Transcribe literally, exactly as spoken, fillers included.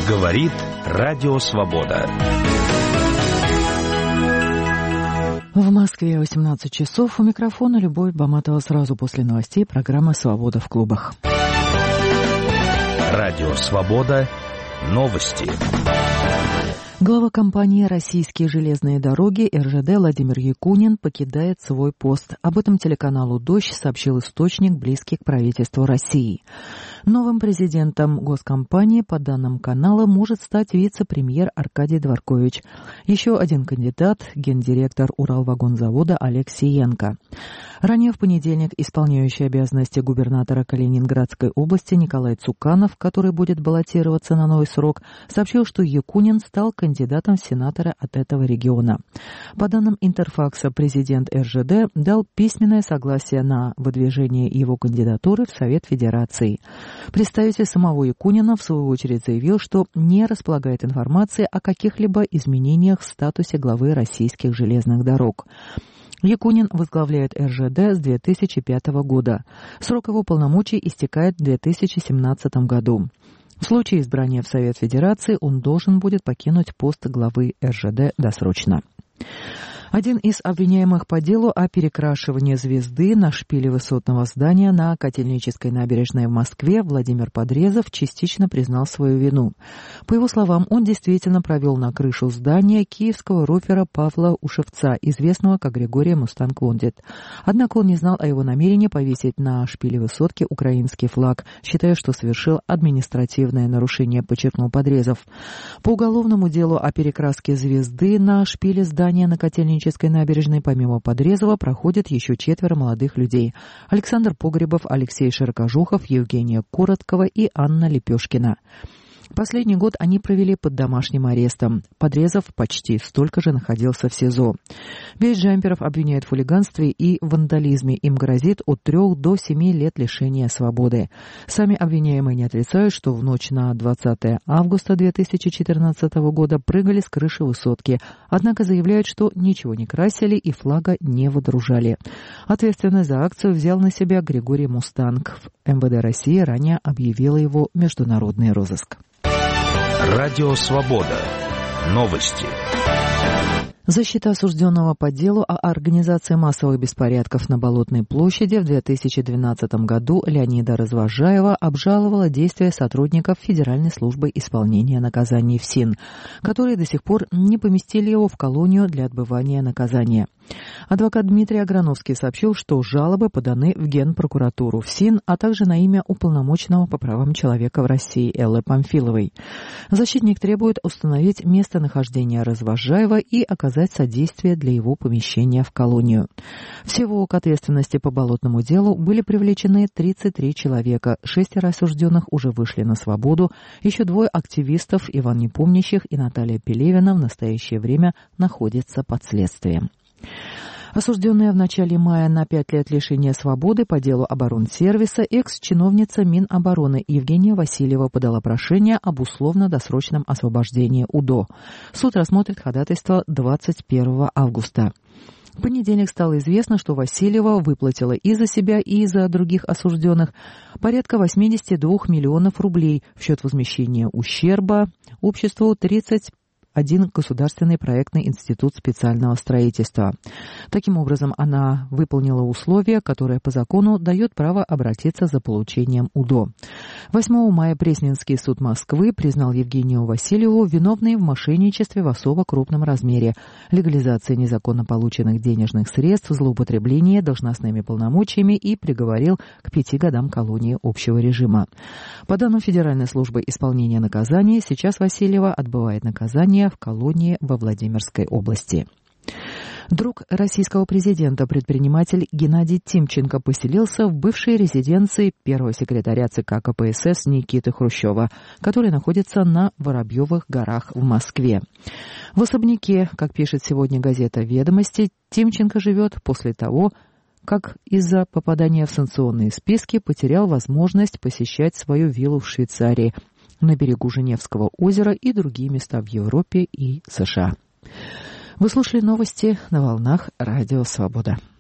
Говорит Радио Свобода. В Москве восемнадцать часов. У микрофона Любовь Баматова. Сразу после новостей программа «Свобода в клубах». Радио Свобода. Новости. Глава компании «Российские железные дороги» эр жэ дэ Владимир Якунин покидает свой пост. Об этом телеканалу «Дождь» сообщил источник, близкий к правительству России. Новым президентом госкомпании, по данным канала, может стать вице-премьер Аркадий Дворкович. Еще один кандидат – гендиректор Уралвагонзавода Олег Сиенко. Ранее в понедельник исполняющий обязанности губернатора Калининградской области Николай Цуканов, который будет баллотироваться на новый срок, сообщил, что Якунин стал кандидатом в сенаторы от этого региона. По данным Интерфакса, президент эр жэ дэ дал письменное согласие на выдвижение его кандидатуры в Совет Федерации. Представитель самого Якунина, в свою очередь, заявил, что не располагает информацией о каких-либо изменениях в статусе главы российских железных дорог. Якунин возглавляет эр жэ дэ с две тысячи пятого года. Срок его полномочий истекает в две тысячи семнадцатом году. В случае избрания в Совет Федерации он должен будет покинуть пост главы эр жэ дэ досрочно. Один из обвиняемых по делу о перекрашивании звезды на шпиле высотного здания на Котельнической набережной в Москве Владимир Подрезов частично признал свою вину. По его словам, он действительно провел на крышу здания киевского руфера Павла Ушевца, известного как Григорий Мустанг Вондит. Однако он не знал о его намерении повесить на шпиле высотки украинский флаг, считая, что совершил административное нарушение, подчеркнул Подрезов. По уголовному делу о перекраске звезды на шпиле здания на Котельнической набережной помимо Подрезова проходят еще четверо молодых людей. Александр Погребов, Алексей Широкожухов, Евгения Короткова и Анна Лепешкина. Последний год они провели под домашним арестом. Подрезов почти столько же находился в СИЗО. Бейджамперов обвиняют в хулиганстве и вандализме. Им грозит от трех до семи лет лишения свободы. Сами обвиняемые не отрицают, что в ночь на двадцатое августа две тысячи четырнадцатого года прыгали с крыши высотки. Однако заявляют, что ничего не красили и флага не выдружали. Ответственность за акцию взял на себя Григорий Мустанг. эм вэ дэ России ранее объявила его в международный розыск. Радио Свобода. Новости. Защита осужденного по делу о организации массовых беспорядков на Болотной площади в две тысячи двенадцатом году Леонида Развозжаева обжаловала действия сотрудников Федеральной службы исполнения наказаний ФСИН, которые до сих пор не поместили его в колонию для отбывания наказания. Адвокат Дмитрий Аграновский сообщил, что жалобы поданы в Генпрокуратуру ФСИН, а также на имя уполномоченного по правам человека в России Эллы Памфиловой. Защитник требует установить местонахождение Развозжаева и оказать содействие для его помещения в колонию. Всего к ответственности по болотному делу были привлечены тридцать три человека, шестеро осужденных уже вышли на свободу, еще двое активистов, Иван Непомнящих и Наталья Пелевина, в настоящее время находятся под следствием. Осужденная в начале мая на пять лет лишения свободы по делу оборонсервиса, экс-чиновница Минобороны Евгения Васильева подала прошение об условно-досрочном освобождении УДО. Суд рассмотрит ходатайство двадцать первого августа. В понедельник стало известно, что Васильева выплатила и за себя, и за других осужденных порядка восемьдесят два миллионов рублей в счет возмещения ущерба обществу тридцать один государственный проектный институт специального строительства. Таким образом, она выполнила условия, которое по закону дает право обратиться за получением УДО. восьмого мая Пресненский суд Москвы признал Евгению Васильеву виновной в мошенничестве в особо крупном размере, легализации незаконно полученных денежных средств, злоупотреблении должностными полномочиями и приговорил к пяти годам колонии общего режима. По данным Федеральной службы исполнения наказаний, сейчас Васильева отбывает наказание в колонии во Владимирской области. Друг российского президента, предприниматель Геннадий Тимченко, поселился в бывшей резиденции первого секретаря ЦК ка пэ эс эс Никиты Хрущева, который находится на Воробьевых горах в Москве. В особняке, как пишет сегодня газета «Ведомости», Тимченко живет после того, как из-за попадания в санкционные списки потерял возможность посещать свою виллу в Швейцарии, на берегу Женевского озера и другие места в Европе и США. Вы слушали новости на волнах Радио Свобода.